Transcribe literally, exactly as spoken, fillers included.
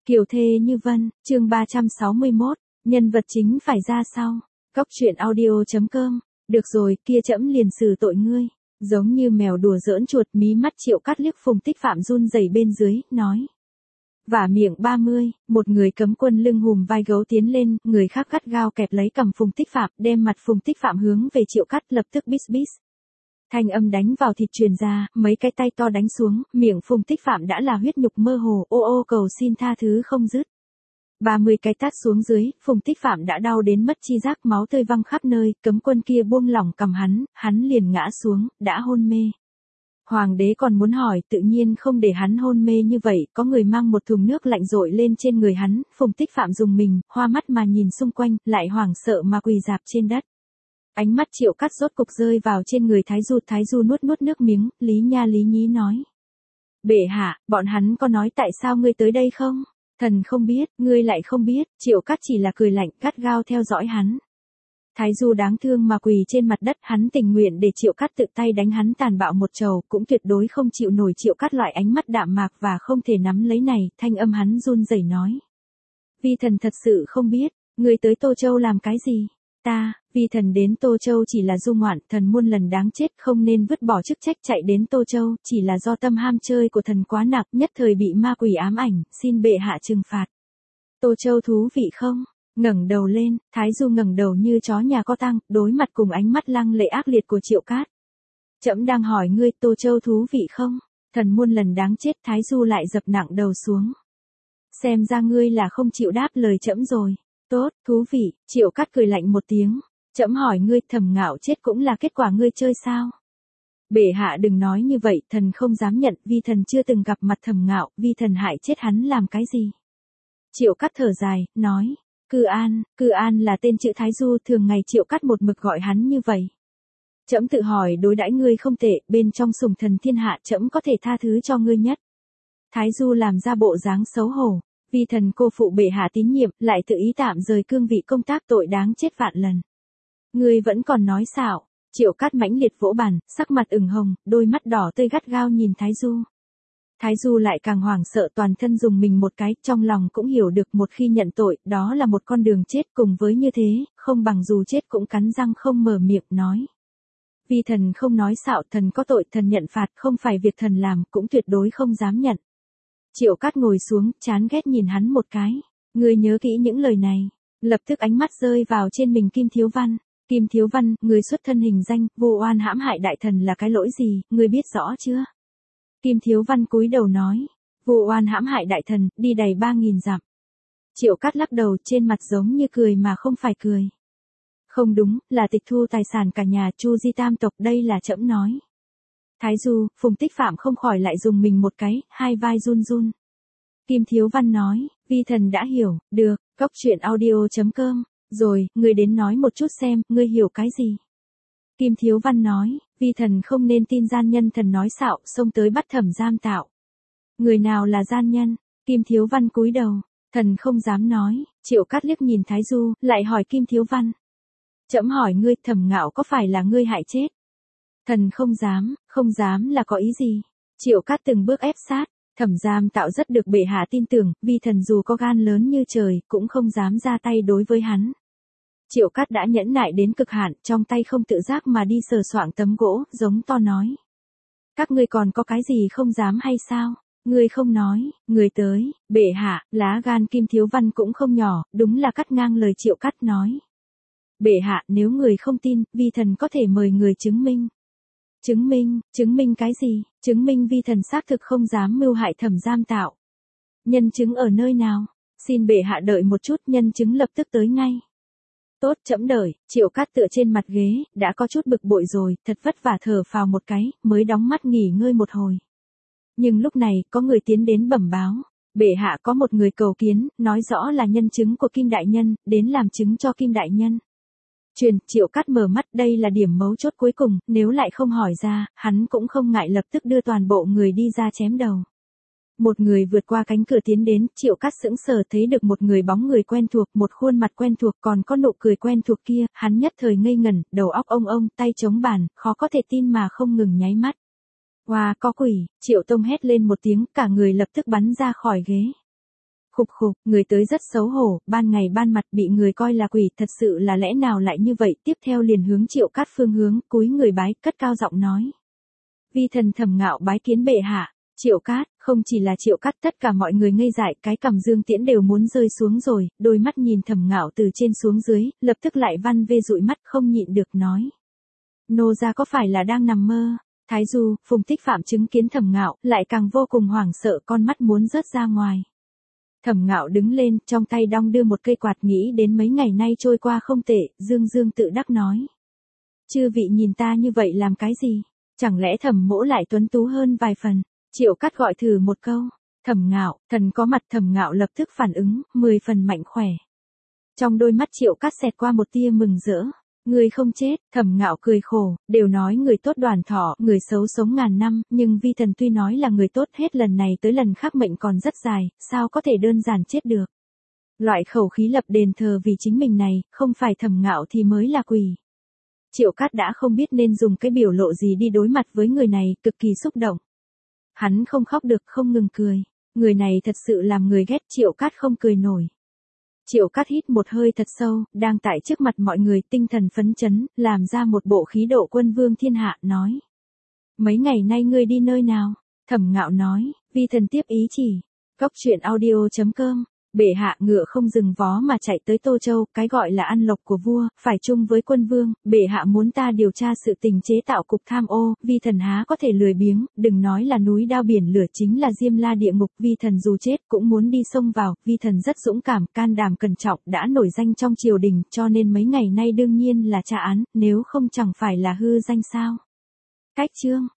Kiều thê như vân, chương ba trăm sáu mươi mốt, nhân vật chính phải ra sau. Cóc truyện audio chấm com. Được rồi, kia trẫm liền xử tội ngươi. Giống như mèo đùa giỡn chuột, mí mắt Triệu Cát liếc Phùng Tích Phạm run rẩy bên dưới, nói. Vả miệng ba mươi, một người cấm quân lưng hùm vai gấu tiến lên, người khác gắt gao kẹp lấy cầm Phùng Tích Phạm, đem mặt Phùng Tích Phạm hướng về Triệu Cát, lập tức bít bít. Thanh âm đánh vào thịt truyền ra, mấy cái tay to đánh xuống, miệng Phùng Tích Phạm đã là huyết nhục mơ hồ, ô ô cầu xin tha thứ không dứt. ba mươi cái tát xuống dưới, Phùng Tích Phạm đã đau đến mất chi giác, máu tươi văng khắp nơi, cấm quân kia buông lỏng cầm hắn, hắn liền ngã xuống, đã hôn mê. Hoàng đế còn muốn hỏi, tự nhiên không để hắn hôn mê như vậy, có người mang một thùng nước lạnh dội lên trên người hắn, Phùng Tích Phạm dùng mình, hoa mắt mà nhìn xung quanh, lại hoảng sợ mà quỳ rạp trên đất. Ánh mắt Triệu Cát rốt cục rơi vào trên người Thái Du, Thái Du nuốt nuốt nước miếng, lý nha lý nhí nói. Bệ hạ, bọn hắn có nói tại sao ngươi tới đây không? Thần không biết, ngươi lại không biết, Triệu Cát chỉ là cười lạnh, gắt gao theo dõi hắn. Thái Du đáng thương mà quỳ trên mặt đất, hắn tình nguyện để Triệu Cát tự tay đánh hắn tàn bạo một trầu, cũng tuyệt đối không chịu nổi Triệu Cát loại ánh mắt đạm mạc và không thể nắm lấy này, thanh âm hắn run rẩy nói. Vi thần thật sự không biết, ngươi tới Tô Châu làm cái gì? Ta, vi thần đến Tô Châu chỉ là du ngoạn, thần muôn lần đáng chết, không nên vứt bỏ chức trách chạy đến Tô Châu, chỉ là do tâm ham chơi của thần quá nặng, nhất thời bị ma quỷ ám ảnh, xin bệ hạ trừng phạt. Tô Châu thú vị không? Ngẩng đầu lên, Thái Du ngẩng đầu như chó nhà có tang, đối mặt cùng ánh mắt lăng lệ ác liệt của Triệu Cát. Trẫm đang hỏi ngươi, Tô Châu thú vị không? Thần muôn lần đáng chết, Thái Du lại dập nặng đầu xuống. Xem ra ngươi là không chịu đáp lời trẫm rồi. Tốt, thú vị, Triệu Cát cười lạnh một tiếng. Trẫm hỏi ngươi, Thẩm Ngạo chết cũng là kết quả ngươi chơi sao? Bệ hạ đừng nói như vậy, thần không dám nhận, vi thần chưa từng gặp mặt Thẩm Ngạo, vi thần hại chết hắn làm cái gì? Triệu Cát thở dài, nói. Cư An, Cư An là tên chữ Thái Du, thường ngày Triệu Cát một mực gọi hắn như vậy. Trẫm tự hỏi đối đãi ngươi không tệ, bên trong sủng thần thiên hạ trẫm có thể tha thứ cho ngươi nhất. Thái Du làm ra bộ dáng xấu hổ. Vi thần cô phụ bệ hạ tín nhiệm, lại tự ý tạm rời cương vị công tác, tội đáng chết vạn lần. Ngươi vẫn còn nói xạo. Triệu Cát mãnh liệt vỗ bàn, sắc mặt ửng hồng, đôi mắt đỏ tươi gắt gao nhìn Thái Du. Thái Du lại càng hoảng sợ, toàn thân dùng mình một cái, trong lòng cũng hiểu được một khi nhận tội, đó là một con đường chết, cùng với như thế, không bằng dù chết cũng cắn răng không mở miệng nói. Vi thần không nói xạo, thần có tội, thần nhận phạt, không phải việc thần làm, cũng tuyệt đối không dám nhận. Triệu Cát ngồi xuống, chán ghét nhìn hắn một cái. Ngươi nhớ kỹ những lời này. Lập tức ánh mắt rơi vào trên mình Kim Thiếu Văn. Kim Thiếu Văn, người xuất thân hình danh, vô oan hãm hại đại thần là cái lỗi gì, ngươi biết rõ chưa? Kim Thiếu Văn cúi đầu nói. Vô oan hãm hại đại thần, đi đầy ba nghìn dặm. Triệu Cát lắc đầu, trên mặt giống như cười mà không phải cười. Không đúng, là tịch thu tài sản cả nhà Chu Di tam tộc, đây là trẫm nói. Thái Du, Phùng Tích Phạm không khỏi lại dùng mình một cái, hai vai run run. Kim Thiếu Văn nói, vi thần đã hiểu, được, cóc truyện audio chấm com, rồi, ngươi đến nói một chút xem, ngươi hiểu cái gì. Kim Thiếu Văn nói, vi thần không nên tin gian nhân, thần nói xạo, xông tới bắt Thẩm Giam Tạo. Người nào là gian nhân? Kim Thiếu Văn cúi đầu, thần không dám nói. Triệu Cát liếc nhìn Thái Du, lại hỏi Kim Thiếu Văn. Trẫm hỏi ngươi, Thẩm Ngạo có phải là ngươi hại chết? Thần không dám, không dám là có ý gì? Triệu Cát từng bước ép sát, Thẩm Giam Tạo rất được bệ hạ tin tưởng, vì thần dù có gan lớn như trời, cũng không dám ra tay đối với hắn. Triệu Cát đã nhẫn nại đến cực hạn, trong tay không tự giác mà đi sờ soạng tấm gỗ, giống to nói. Các ngươi còn có cái gì không dám hay sao? Ngươi không nói, người tới, bệ hạ, lá gan Kim Thiếu Văn cũng không nhỏ, đúng là cắt ngang lời Triệu Cát nói. Bệ hạ, nếu người không tin, vi thần có thể mời người chứng minh. Chứng minh, chứng minh cái gì? Chứng minh vi thần xác thực không dám mưu hại Thẩm Giam Tạo. Nhân chứng ở nơi nào? Xin bệ hạ đợi một chút, nhân chứng lập tức tới ngay. Tốt, trẫm đợi. Triệu Cát tựa trên mặt ghế, đã có chút bực bội rồi, thật vất vả thở phào một cái, mới đóng mắt nghỉ ngơi một hồi. Nhưng lúc này, có người tiến đến bẩm báo. Bệ hạ có một người cầu kiến, nói rõ là nhân chứng của Kim Đại Nhân, đến làm chứng cho Kim Đại Nhân. Truyền, Triệu Cát mở mắt, đây là điểm mấu chốt cuối cùng, nếu lại không hỏi ra, hắn cũng không ngại lập tức đưa toàn bộ người đi ra chém đầu. Một người vượt qua cánh cửa tiến đến, Triệu Cát sững sờ thấy được một người bóng người quen thuộc, một khuôn mặt quen thuộc, còn có nụ cười quen thuộc kia, hắn nhất thời ngây ngẩn, đầu óc ông ông, tay chống bàn, khó có thể tin mà không ngừng nháy mắt. Oa, wow, có quỷ, Triệu Tông hét lên một tiếng, cả người lập tức bắn ra khỏi ghế. Khục khục, người tới rất xấu hổ, ban ngày ban mặt bị người coi là quỷ, thật sự là lẽ nào lại như vậy, tiếp theo liền hướng Triệu Cát phương hướng, cúi người bái, cất cao giọng nói. Vi thần Thẩm Ngạo bái kiến bệ hạ. Triệu Cát, không chỉ là Triệu Cát, tất cả mọi người ngây dại, cái cằm Dương Tiễn đều muốn rơi xuống rồi, đôi mắt nhìn Thẩm Ngạo từ trên xuống dưới, lập tức lại văn vê dụi mắt không nhịn được nói. Nô gia có phải là đang nằm mơ? Thái Du, Phùng Tích Phạm chứng kiến Thẩm Ngạo, lại càng vô cùng hoảng sợ, con mắt muốn rớt ra ngoài. Thẩm Ngạo đứng lên, trong tay đong đưa một cây quạt, nghĩ đến mấy ngày nay trôi qua không tệ, dương dương tự đắc nói. Chư vị nhìn ta như vậy làm cái gì? Chẳng lẽ Thẩm mỗ lại tuấn tú hơn vài phần? Triệu Cát gọi thử một câu. Thẩm Ngạo, thần có mặt. Thẩm Ngạo lập tức phản ứng, mười phần mạnh khỏe. Trong đôi mắt Triệu Cát xẹt qua một tia mừng rỡ. Người không chết. Thẩm Ngạo cười khổ, đều nói người tốt đoàn thọ, người xấu sống ngàn năm, nhưng vi thần tuy nói là người tốt, hết lần này tới lần khác mệnh còn rất dài, sao có thể đơn giản chết được. Loại khẩu khí lập đền thờ vì chính mình này, không phải Thẩm Ngạo thì mới là quỷ. Triệu Cát đã không biết nên dùng cái biểu lộ gì đi đối mặt với người này, cực kỳ xúc động. Hắn không khóc được, không ngừng cười. Người này thật sự làm người ghét, Triệu Cát không cười nổi. Triệu Cát hít một hơi thật sâu, đang tại trước mặt mọi người, tinh thần phấn chấn, làm ra một bộ khí độ quân vương thiên hạ, nói. Mấy ngày nay ngươi đi nơi nào? Thẩm Ngạo nói, vi thần tiếp ý chỉ. Cóc truyện audio chấm com. Bệ hạ, ngựa không dừng vó mà chạy tới Tô Châu, cái gọi là ăn lộc của vua, phải chung với quân vương, bệ hạ muốn ta điều tra sự tình chế tạo cục tham ô, vi thần há có thể lười biếng, đừng nói là núi đao biển lửa, chính là Diêm La địa ngục, vi thần dù chết cũng muốn đi xông vào, vi thần rất dũng cảm, can đảm cẩn trọng, đã nổi danh trong triều đình, cho nên mấy ngày nay đương nhiên là tra án, nếu không chẳng phải là hư danh sao. Cách chương